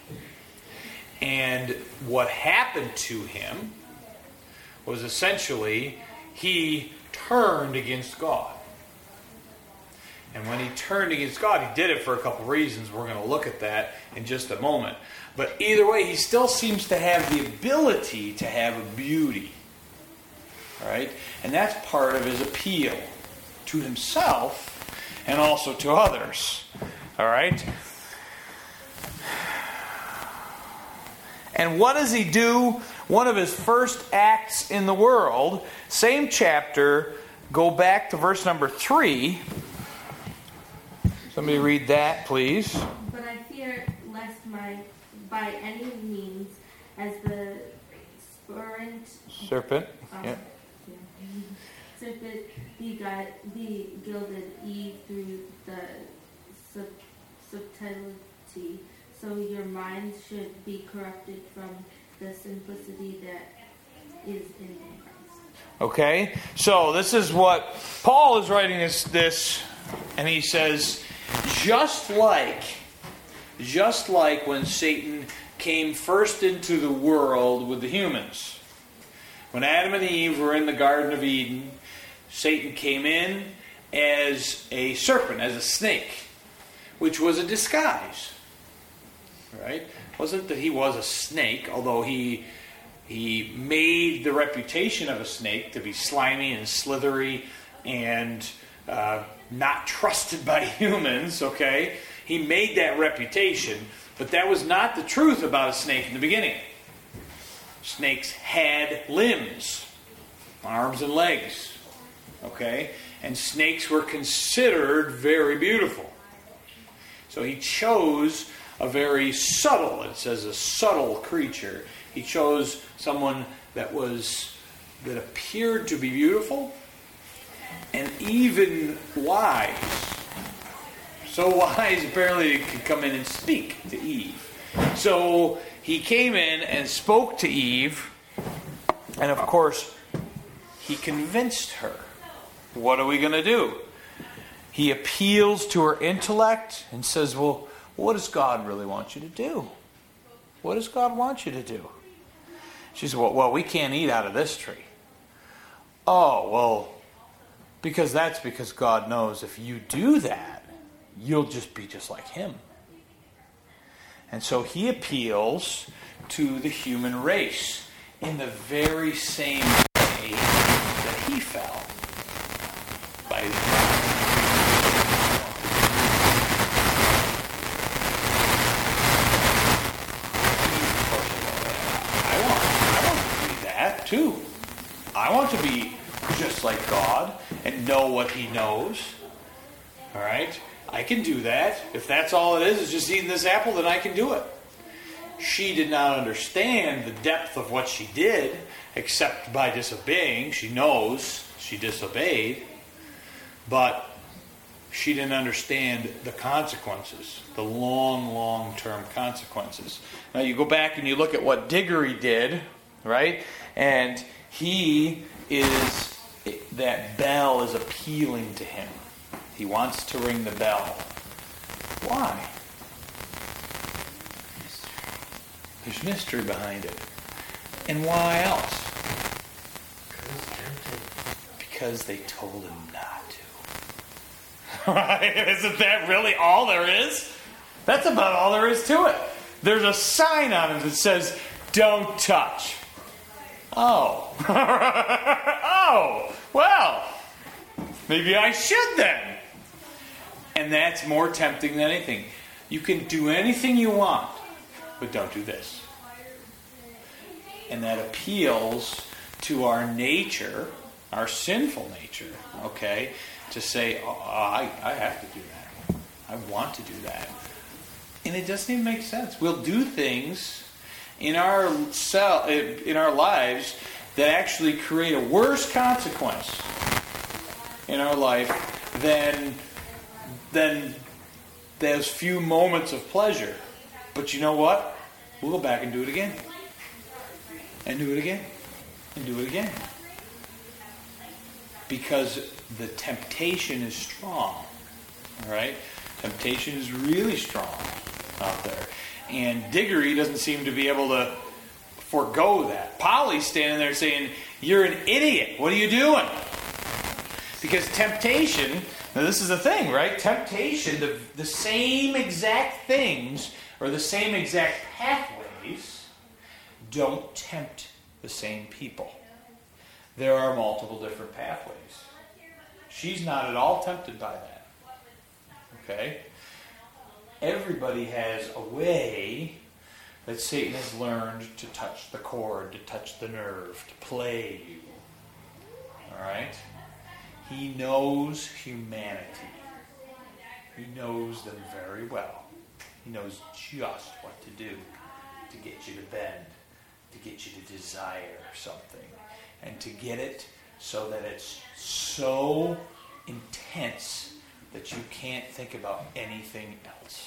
And what happened to him was essentially he turned against God. And when he turned against God, he did it for a couple reasons. We're going to look at that in just a moment. But either way, he still seems to have the ability to have a beauty. All right? And that's part of his appeal to himself and also to others. All right? And what does he do? One of his first acts in the world, same chapter, go back to verse number 3. Somebody read that, please. But I fear lest by any means, as the serpent gilded Eve through the subtlety, so your minds should be corrupted from the simplicity that is in Christ. Okay? So this is what Paul is writing this, and he says, just like when Satan came first into the world with the humans. When Adam and Eve were in the Garden of Eden, Satan came in as a serpent, as a snake, which was a disguise. Right? It wasn't that he was a snake, although he made the reputation of a snake to be slimy and slithery and not trusted by humans, okay? He made that reputation, but that was not the truth about a snake in the beginning. Snakes had limbs, arms and legs, okay? And snakes were considered very beautiful. So he chose a very subtle, it says a subtle creature. He chose someone that appeared to be beautiful and even wise. So wise, apparently, he could come in and speak to Eve. So he came in and spoke to Eve, and of course, he convinced her. What are we going to do? He appeals to her intellect and says, well, what does God really want you to do? What does God want you to do? She said, well, we can't eat out of this tree. Oh, well, because God knows if you do that, you'll just be just like him. And so he appeals to the human race in the very same way that he fell. By too. I want to be just like God and know what he knows. All right? I can do that. If that's all it is just eating this apple, then I can do it. She did not understand the depth of what she did, except by disobeying. She knows she disobeyed, but she didn't understand the consequences, the long-term consequences. Now you go back and you look at what Diggory did, right? And that bell is appealing to him. He wants to ring the bell. Why? There's mystery behind it. And why else? Because they told him not to. Right? Isn't that really all there is? That's about all there is to it. There's a sign on it that says, don't touch. Oh. Oh, well, maybe I should then. And that's more tempting than anything. You can do anything you want, but don't do this. And that appeals to our nature, our sinful nature, okay, to say, oh, I have to do that. I want to do that. And it doesn't even make sense. We'll do things in our lives that actually create a worse consequence in our life than those few moments of pleasure. But you know what? We'll go back and do it again. And do it again. And do it again. Because the temptation is strong. Alright? Temptation is really strong out there. And Diggory doesn't seem to be able to forego that. Polly's standing there saying, you're an idiot. What are you doing? Because temptation, now this is the thing, right? Temptation, the same exact things, or the same exact pathways, don't tempt the same people. There are multiple different pathways. She's not at all tempted by that. Okay? Everybody has a way that Satan has learned to touch the chord, to touch the nerve, to play you. Alright? He knows humanity. He knows them very well. He knows just what to do to get you to bend, to get you to desire something, and to get it so that it's so intense that you can't think about anything else.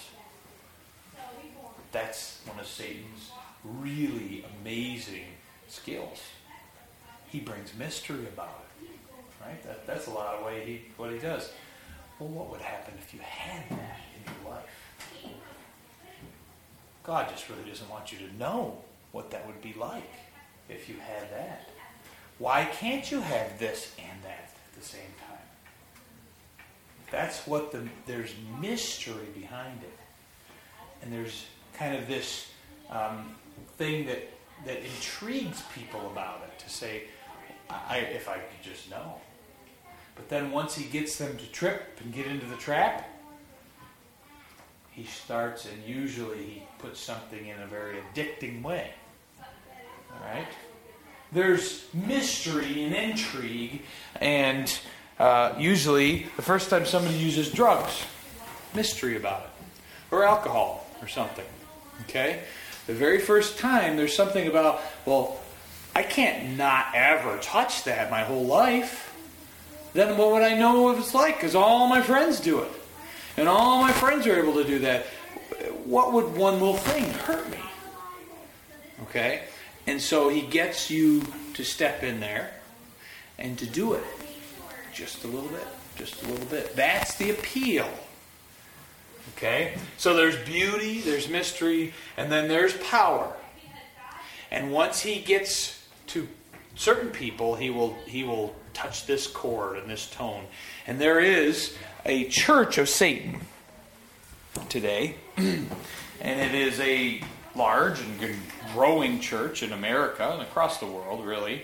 That's one of Satan's really amazing skills. he brings mystery about it. Right? That's a lot of what he does. Well, what would happen if you had that in your life? God just really doesn't want you to know what that would be like if you had that. Why can't you have this and that at the same time? That's what there's mystery behind it. And there's kind of this thing that intrigues people about it, to say, if I could just know. But then once he gets them to trip and get into the trap, he starts, and usually he puts something in a very addicting way. All right? There's mystery and intrigue, and usually the first time somebody uses drugs, mystery about it, or alcohol or something. Okay? The very first time there's something about, well, I can't not ever touch that my whole life. Then what would I know what it's like? Because all my friends do it. And all my friends are able to do that. What would one little thing hurt me? Okay? And so he gets you to step in there and to do it. Just a little bit. Just a little bit. That's the appeal. Okay? So there's beauty, there's mystery, and then there's power. And once he gets to certain people, he will touch this chord and this tone. And there is a church of Satan today. And it is a large and growing church in America and across the world, really.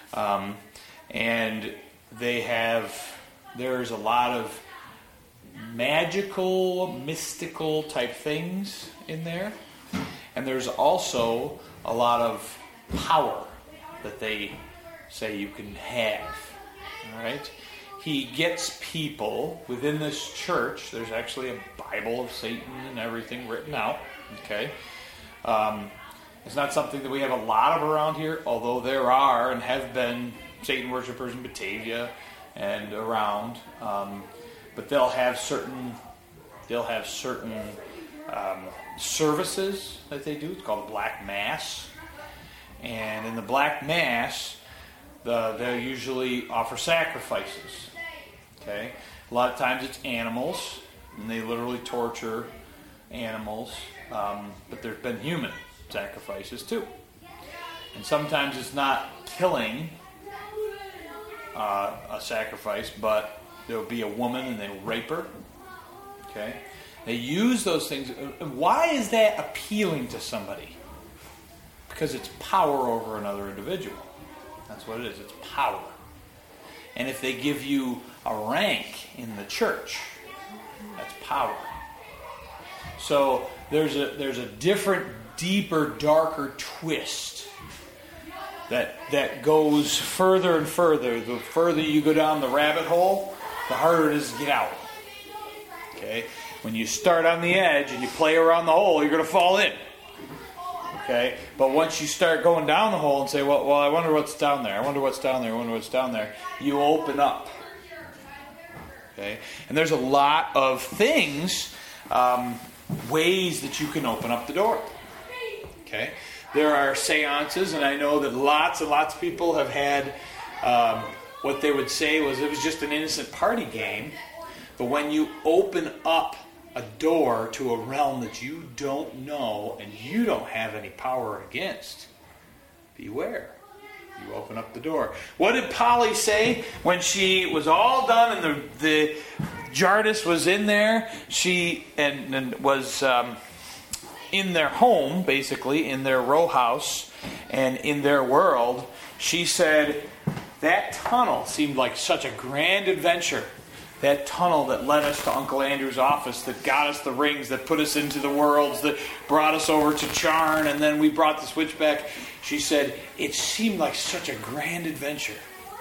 And there's a lot of magical, mystical type things in there. And there's also a lot of power that they say you can have. All right? He gets people within this church. There's actually a Bible of Satan and everything written out. Okay? It's not something that we have a lot of around here, although there are and have been Satan worshipers in Batavia and around. But they'll have certain services that they do. It's called the Black Mass. And in the Black Mass, they'll usually offer sacrifices. Okay? A lot of times it's animals, and they literally torture animals. But there's been human sacrifices too. And sometimes it's not killing a sacrifice, but there'll be a woman and they'll rape her. Okay? They use those things. Why is that appealing to somebody? Because it's power over another individual. That's what it is. It's power. And if they give you a rank in the church, that's power. So there's a different, deeper, darker twist that goes further and further. The further you go down the rabbit hole, the harder it is to get out. Okay? When you start on the edge and you play around the hole, you're going to fall in. Okay? But once you start going down the hole and say, well, I wonder what's down there. I wonder what's down there. I wonder what's down there. You open up. Okay? And there's a lot of things, ways that you can open up the door. Okay? There are seances, and I know that lots and lots of people have had what they would say was it was just an innocent party game. But when you open up a door to a realm that you don't know and you don't have any power against, beware. You open up the door. What did Polly say when she was all done and the Jardis was in there? She and was in their home, basically, in their row house and in their world. She said that tunnel seemed like such a grand adventure. That tunnel that led us to Uncle Andrew's office, that got us the rings, that put us into the worlds, that brought us over to Charn, and then we brought the switch back. She said, it seemed like such a grand adventure.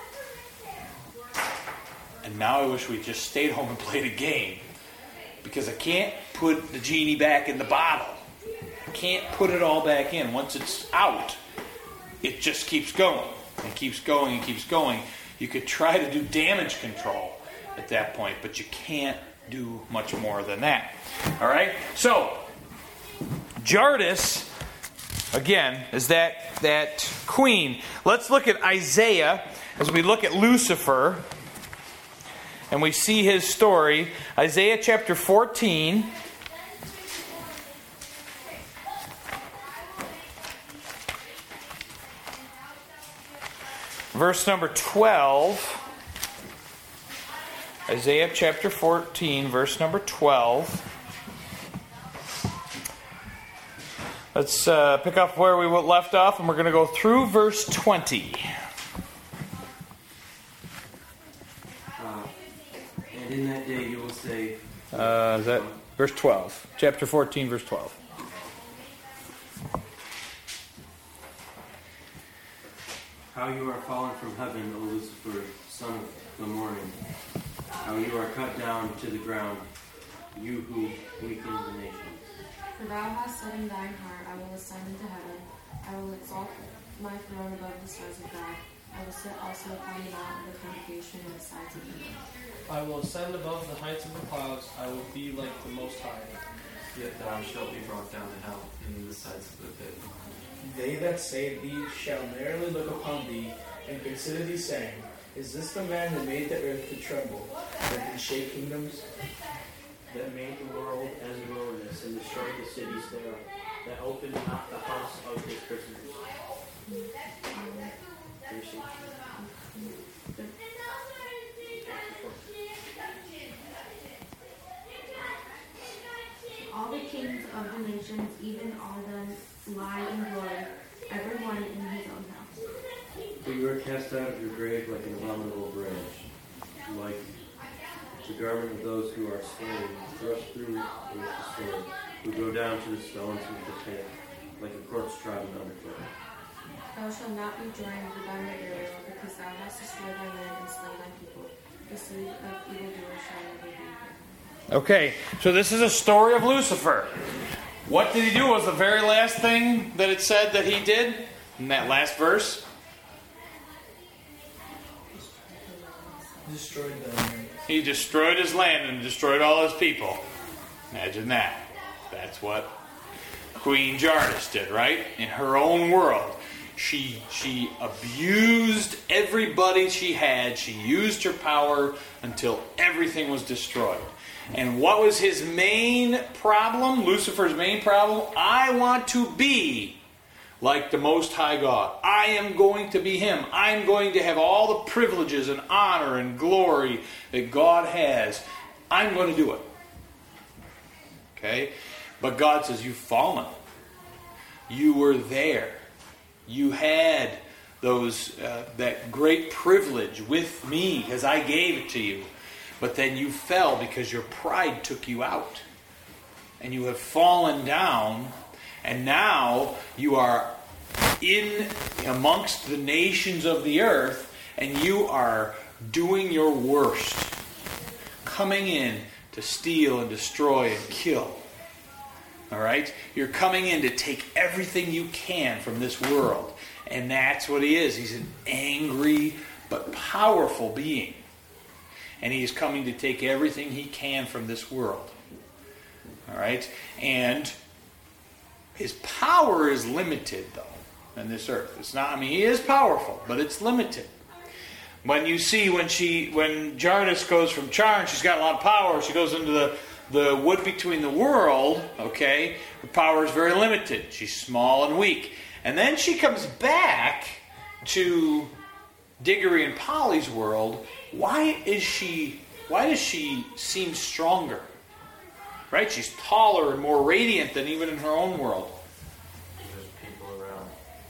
And now I wish we just stayed home and played a game. Because I can't put the genie back in the bottle. I can't put it all back in. Once it's out, it just keeps going. And keeps going and keeps going. You could try to do damage control at that point, but you can't do much more than that. All right? So, Jardis again, is that queen. Let's look at Isaiah as we look at Lucifer and we see his story. Isaiah chapter 14. Verse number 12. Isaiah chapter 14, verse number 12. Let's pick up where we left off, and we're going to go through verse 20. And in that day you will say... Is that verse 12? Chapter 14, verse 12. How you are fallen from heaven, O Lucifer, son of the morning. How you are cut down to the ground, you who weaken the nations. For thou hast said in thine heart, I will ascend into heaven. I will exalt my throne above the stars of God. I will sit also upon the mount of the congregation on the sides of the earth. I will ascend above the heights of the clouds. I will be like the Most High. Yet thou shalt be brought down to hell, in the sides of the pit. They that say thee shall narrowly look upon thee, and consider thee, saying, Is this the man that made the earth to tremble, that did shake kingdoms? That made the world as a wilderness, and destroyed the cities thereof, that opened not the house of his prisoners. All the kings of the nations, even all them, lie in glory, every one in his own house. But you are cast out of your grave like an abominable branch, like the garment of those who are slain, thrust through with the sword, who go down to the stones with the pit, like a corpse trodden underfoot. Thou shalt not be joined with thy burial, because thou hast destroyed thy land and slain thy people. The seed of evildoers shall never be heard. Okay, so this is a story of Lucifer. What did he do? Was the very last thing that it said that he did in that last verse? Destroyed the land. He destroyed his land and destroyed all his people. Imagine that. That's what Queen Jardis did, right? In her own world. She abused everybody she had. She used her power until everything was destroyed. And what was his main problem? Lucifer's main problem? I want to be like the Most High God. I am going to be him. I'm going to have all the privileges and honor and glory that God has. I'm going to do it. Okay? But God says, you've fallen. You were there. You had those that great privilege with me because I gave it to you. But then you fell because your pride took you out. And you have fallen down. And now you are in amongst the nations of the earth. And you are doing your worst. Coming in to steal and destroy and kill. Alright? You're coming in to take everything you can from this world. And that's what he is. He's an angry but powerful being. And he's coming to take everything he can from this world. Alright? And his power is limited, though, in this earth. It's not, I mean, he is powerful, but it's limited. When you see when Jardis goes from Char and she's got a lot of power, she goes into the wood between the world, okay, her power is very limited. She's small and weak. And then she comes back to Diggory and Polly's world. Why does she seem stronger? Right? She's taller and more radiant than even in her own world. There's people around.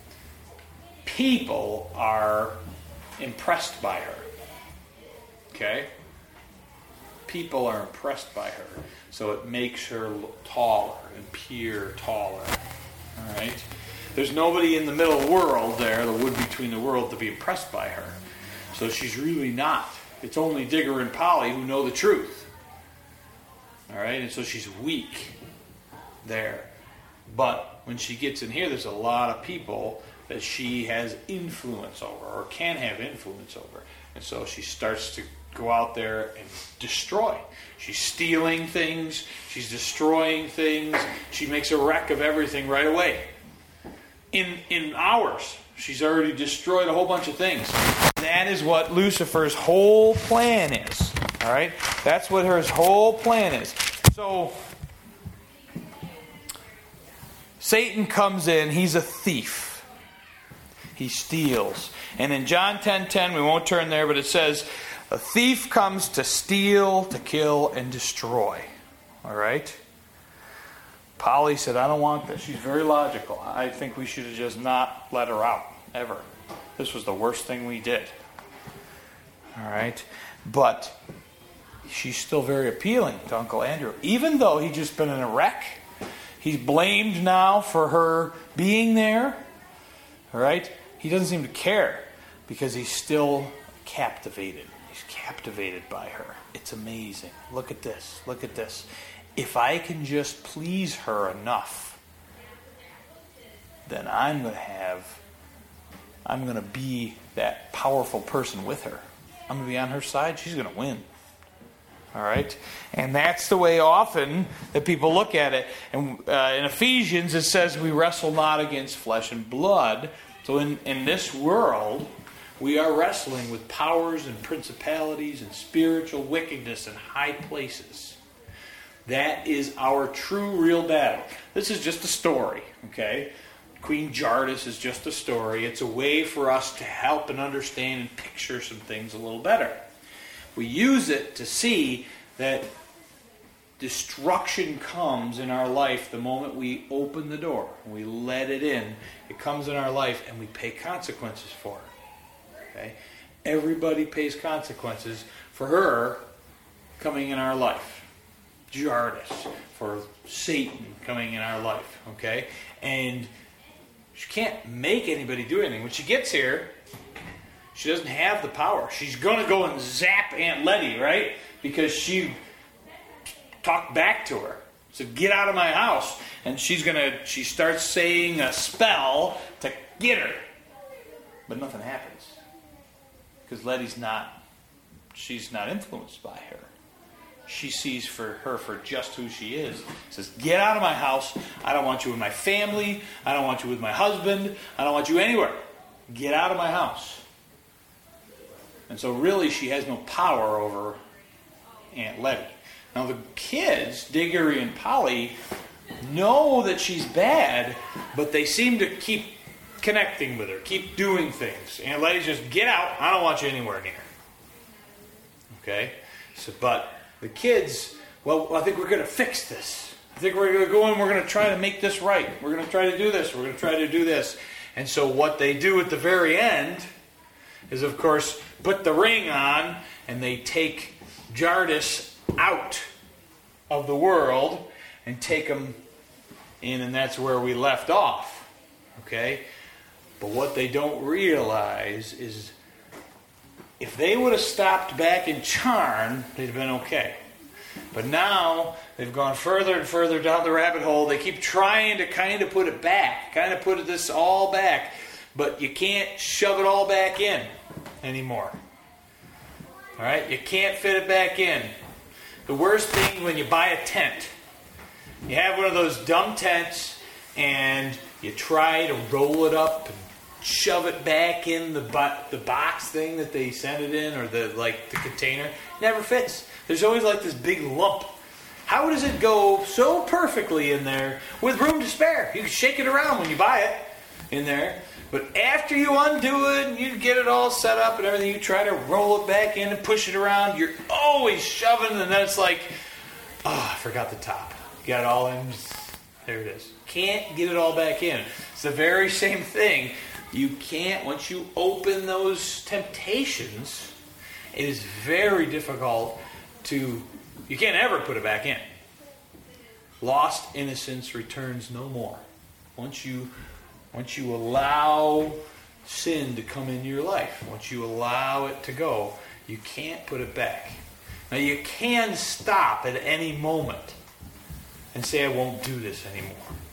People are impressed by her. Okay? People are impressed by her. So it makes her look taller and appear taller. Alright? There's nobody in the middle world there, the wood between the world, to be impressed by her. So she's really not. It's only Digger and Polly who know the truth. Alright? And so she's weak there. But when she gets in here, there's a lot of people that she has influence over, or can have influence over. And so she starts to go out there and destroy. She's stealing things. She's destroying things. She makes a wreck of everything right away. in hours. She's already destroyed a whole bunch of things. That is what Lucifer's whole plan is. All right? That's what his whole plan is. So, Satan comes in. He's a thief. He steals. And in John 10:10, we won't turn there, but it says, a thief comes to steal, to kill, and destroy. All right? Polly said, I don't want this. She's very logical. I think we should have just not let her out, ever. This was the worst thing we did. All right? But she's still very appealing to Uncle Andrew. Even though he's just been in a wreck, he's blamed now for her being there. All right? He doesn't seem to care because he's still captivated. He's captivated by her. It's amazing. Look at this. Look at this. If I can just please her enough, then I'm going to be that powerful person with her. I'm going to be on her side. She's going to win. All right? And that's the way often that people look at it. And in Ephesians, it says we wrestle not against flesh and blood. So in this world, we are wrestling with powers and principalities and spiritual wickedness in high places. That is our true, real battle. This is just a story, okay? Queen Jardis is just a story. It's a way for us to help and understand and picture some things a little better. We use it to see that destruction comes in our life the moment we open the door. We let it in. It comes in our life and we pay consequences for it. Okay? Everybody pays consequences for her coming in our life. Jardis, for Satan coming in our life. Okay? And she can't make anybody do anything. When she gets here, she doesn't have the power. She's going to go and zap Aunt Letty, right? Because she talked back to her. Said, get out of my house. And she starts saying a spell to get her. But nothing happens. Because she's not influenced by her. She sees her for just who she is. Says, get out of my house. I don't want you with my family. I don't want you with my husband. I don't want you anywhere. Get out of my house. And so really she has no power over Aunt Letty. Now the kids, Diggory and Polly, know that she's bad, but they seem to keep connecting with her, keep doing things. Aunt Letty's just, get out. I don't want you anywhere near. Okay? So, but the kids, well, I think we're going to fix this. I think we're going to go and we're going to try to make this right. We're going to try to do this. We're going to try to do this. And so what they do at the very end is, of course, put the ring on and they take Jardis out of the world and take him in, and that's where we left off. Okay? But what they don't realize is if they would have stopped back in Charn, they'd have been okay. But now they've gone further and further down the rabbit hole. They keep trying to kind of put it back, kind of put this all back, but you can't shove it all back in anymore. All right? You can't fit it back in. The worst thing when you buy a tent, you have one of those dumb tents and you try to roll it up and shove it back in the box thing that they send it in, or the container. It never fits. There's always like this big lump. How does it go so perfectly in there with room to spare? You can shake it around when you buy it in there. But after you undo it and you get it all set up and everything, you try to roll it back in and push it around. You're always shoving, and then it's like, oh, I forgot the top. Got it all in. There it is. Can't get it all back in. It's the very same thing. You can't, once you open those temptations, it is very difficult you can't ever put it back in. Lost innocence returns no more. Once you allow sin to come into your life, once you allow it to go, you can't put it back. Now you can stop at any moment and say, I won't do this anymore.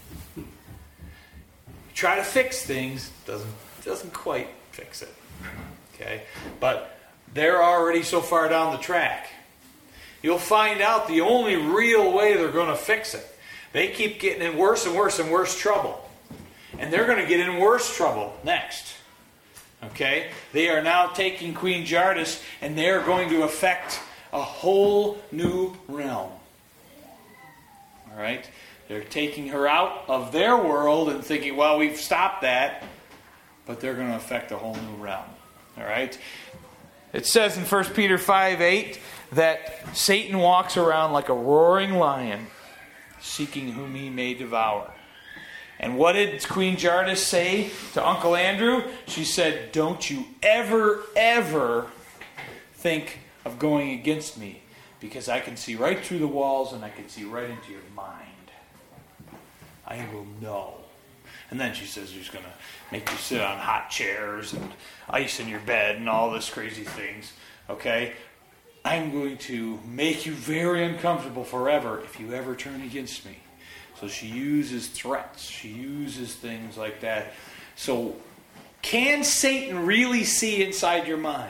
Try to fix things, doesn't quite fix it. Okay? But they're already so far down the track. You'll find out the only real way they're going to fix it. They keep getting in worse and worse and worse trouble. And they're going to get in worse trouble next. Okay? They are now taking Queen Jardis, and they are going to affect a whole new realm. All right? They're taking her out of their world and thinking, well, we've stopped that. But they're going to affect a whole new realm. All right? It says in 1 Peter 5:8 that Satan walks around like a roaring lion, seeking whom he may devour. And what did Queen Jardis say to Uncle Andrew? She said, don't you ever think of going against me, because I can see right through the walls and I can see right into your mind. I will know. And then she says she's going to make you sit on hot chairs and ice in your bed and all this crazy things. Okay? I'm going to make you very uncomfortable forever if you ever turn against me. So she uses threats. She uses things like that. So can Satan really see inside your mind?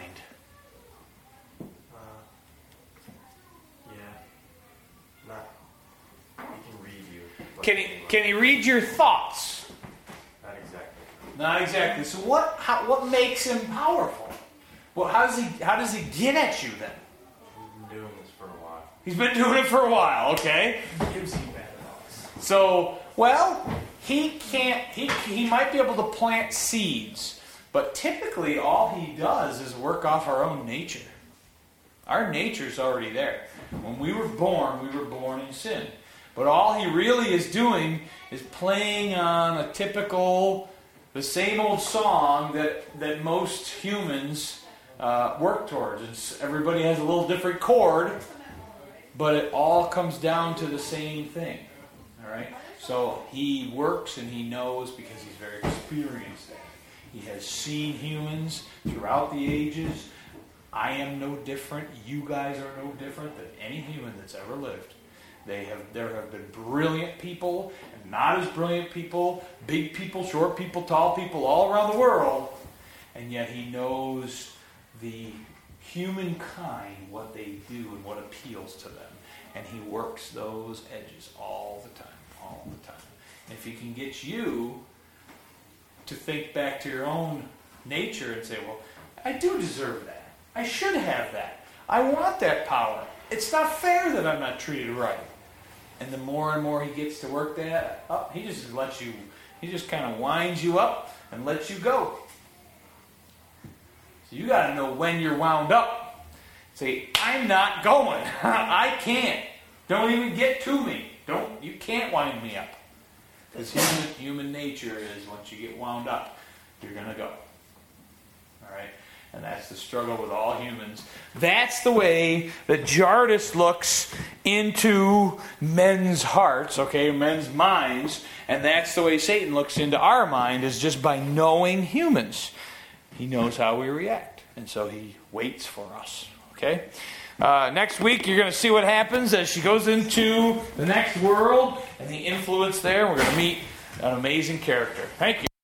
Yeah. He can read you. Can he read your thoughts? Not exactly. Not exactly. So what makes him powerful? Well, how does he get at you then? He's been doing this for a while. He's been doing it for a while, okay? Gives you bad thoughts. So, well, he might be able to plant seeds, but typically all he does is work off our own nature. Our nature's already there. When we were born in sin. But all he really is doing is playing on a typical, the same old song that most humans work towards. Everybody has a little different chord, but it all comes down to the same thing. All right? So he works and he knows because he's very experienced at it. He has seen humans throughout the ages. I am no different. You guys are no different than any human that's ever lived. There have been brilliant people and not as brilliant people, big people, short people, tall people, all around the world. And yet he knows the humankind, what they do and what appeals to them. And he works those edges all the time. And if he can get you to think back to your own nature and say, well, I do deserve that. I should have that. I want that power. It's not fair that I'm not treated right. And the more and more he gets to work that up, he just kind of winds you up and lets you go. So you got to know when you're wound up. Say, I'm not going. I can't. Don't even get to me. You can't wind me up. Because human nature is once you get wound up, you're going to go. All right? And that's the struggle with all humans. That's the way that Jardis looks into men's hearts, okay, men's minds. And that's the way Satan looks into our mind, is just by knowing humans. He knows how we react. And so he waits for us, okay? Next week, you're going to see what happens as she goes into the next world and the influence there. We're going to meet an amazing character. Thank you.